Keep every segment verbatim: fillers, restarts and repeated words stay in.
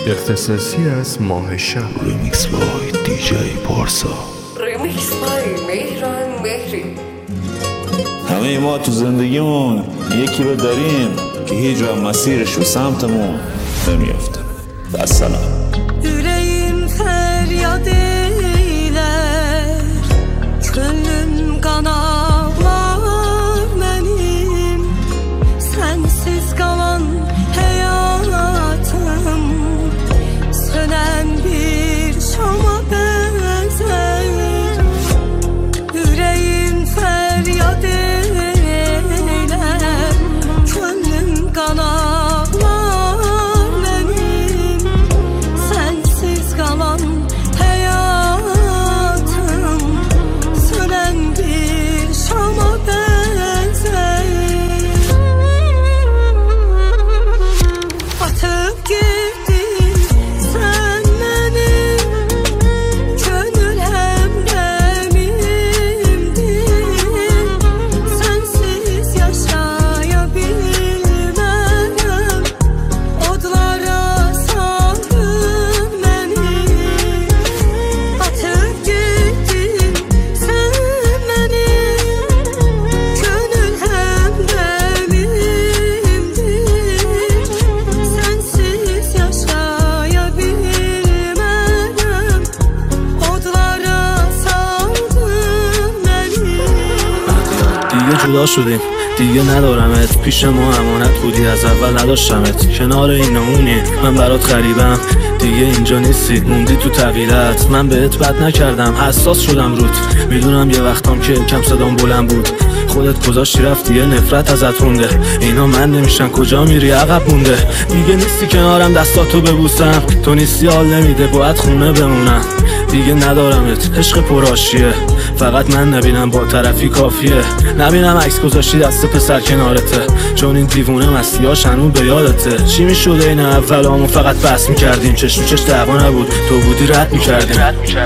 اختصاصی از ماه شب. ریمیکس بای دی جی پارسا. ریمیکس بای مهران مهری. همه ما تو زندگیمون یکی رو داریم که هیچ وقت مسیرش رو سمتمون نمیافته. السلام. Yüreğim feryat eyler, könlüm kan ağlar benim. Sensiz kalan hayatım sönen bir şama benzer. Yüreğim feryat eyler, könlüm kan ağlar benim. Sensiz kalan hayatım sönen bir şama benzer. Atıp gittin sen beni, gönül hemremimdin. Sensiz yaşayabilmem, odlara saldın beni. Atıp gittin sen beni, gönül hemremimdin. Sensiz yaşayabilmem, odlara saldın beni. دیگه جدا شدیم، دیگه ندارمت. پیش ما امانت بودی، از اول نداشتمت. کنار این اونی من برات غریبم، دیگه اینجا نیستی، موندی تو تغییرات. من بهت بد نکردم، حساس شدم روت. میدونم یه وقتام که کم صدام بلند بود، خودت گذاشتی رفتی، یه نفرت ازت مونده. اینا من نمیشن، کجا میری؟ عقب مونده. دیگه نیستی کنارم دستاتو ببوسم، تو نیستی حال نمیده، باید خونه بمونم. دیگه ندارمت، عشق پرآشیه، فقط من نبینم با طرفی کافیه. نبینم عکس گذاشتی دست پسر کنارته، چون این دیوونه مستیاش هنوز به یادته. چی میشد این اولامون فقط بس میکردیم، چشم چش دعوا نبود، تو بودی رد میکردیم.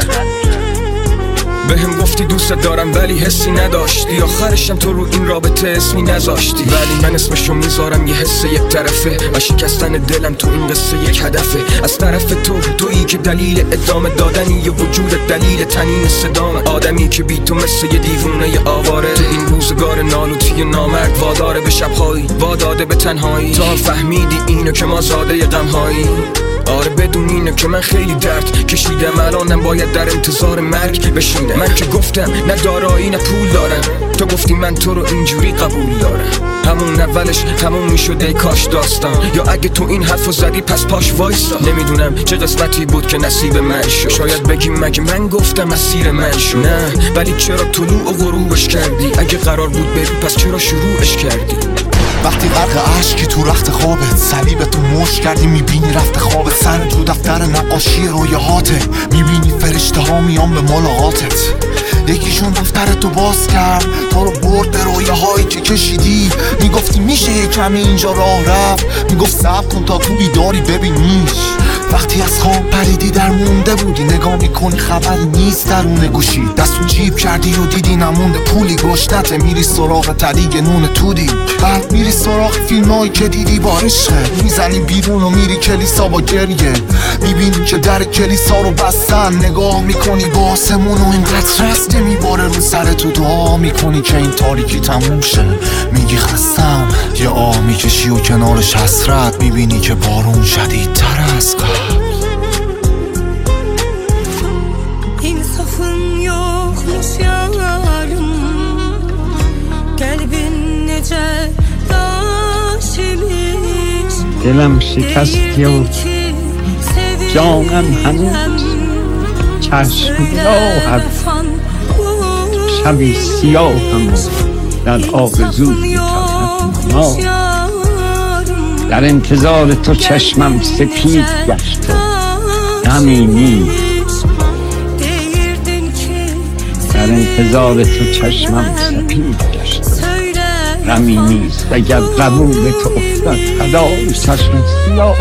بهم گفتی دوست دارم ولی حسی نداشتی، آخرشم تو رو این رابطه اسمی نذاشتی. ولی من اسمشو میذارم یه حس یک طرفه، و شکستن دلم تو این قصه یک هدفه. از طرف تو، تویی که دلیل ادامه دادنی یه وجود، دلیل تنین صدام. آدمی که بی تو مثل یه دیوونه یه آواره، تو این روزگار نالوتی نامرد واداره به شبهایی، واداده به تنهایی. تا فهمیدی اینو که ما زاده غمهایی. آره بدون اینه که من خیلی درد کشیدم، الانم باید در انتظار مرگ بشینم. من که گفتم نه دارایی نه پول دارم، تو گفتی من تو رو اینجوری قبول دارم. همون اولش تموم میشد ای کاش داستان، یا اگه تو این حرفو زدی پس پاش وایسا. نمیدونم چه قسمتی بود که نصیب من شد، شاید بگیم مگه من گفتم مسیر من شد. نه ولی چرا طلوع و غروبش کردی؟ اگه قرار بود بری پس چرا شروعش کردی؟ وقتی غرق عشقی تو رخت خوابت، صلیب تو مشت کردی میبینی رفت خوابت. سر تو دفتر نقاشی رویاهاته، میبینی فرشته ها میان به ملاقاتت. یکیشون دفتر تو باز کرد، تو رو برد به رویاهایی که کشیدی. میگفتی میشه یه کمی اینجا راه رفت، میگفت صبر کن تا تو بیداری ببینیش. وقتی از خواب پریدی در مونده بودی، نگاه میکنی خبری نیست درون گوشی. دستو جیب کردی و دیدی نمونده پولی، گشتته میری سراغ تریگ نون تودی. بعد میری سراغ فیلمایی که دیدی با عشقت، میزنی بیرون و میری کلیسا با گریه. میبینی که در کلیسا رو بستن، نگاه میکنی با آسمون و اینقدر رسته میباره رو سر تو. دعا میکنی که این تاریکی تموم شه، میگی خستم، یه آه میکشی و کنارش حسرت. میبینی که بارون شدیدتر از قبل. İnsafın yokmuş yarım, kalbin nece taş imiş. دلم شکستی و جانم هنوز چشم راهت. شبی سیاهم در آرزوی ما، در انتظار تو چشمم سپید گشت و غمی نیست. در انتظار تو چشمم سپید گشت و غمی نیست. اگر قبول تو افتاد فدای چشم سیاه.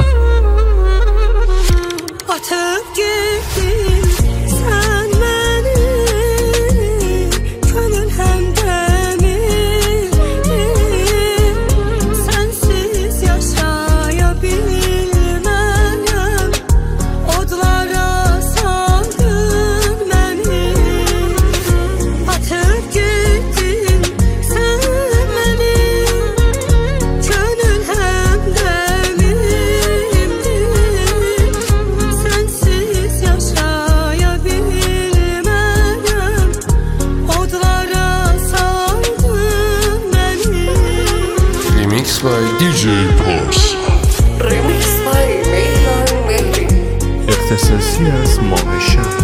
Atıp gittin sen beni, gönül hemdemin. Sensiz yaşayabilmem, by دی جی پارسا. رمیکس بای مهران مهری. اختصاصی از ماه شب.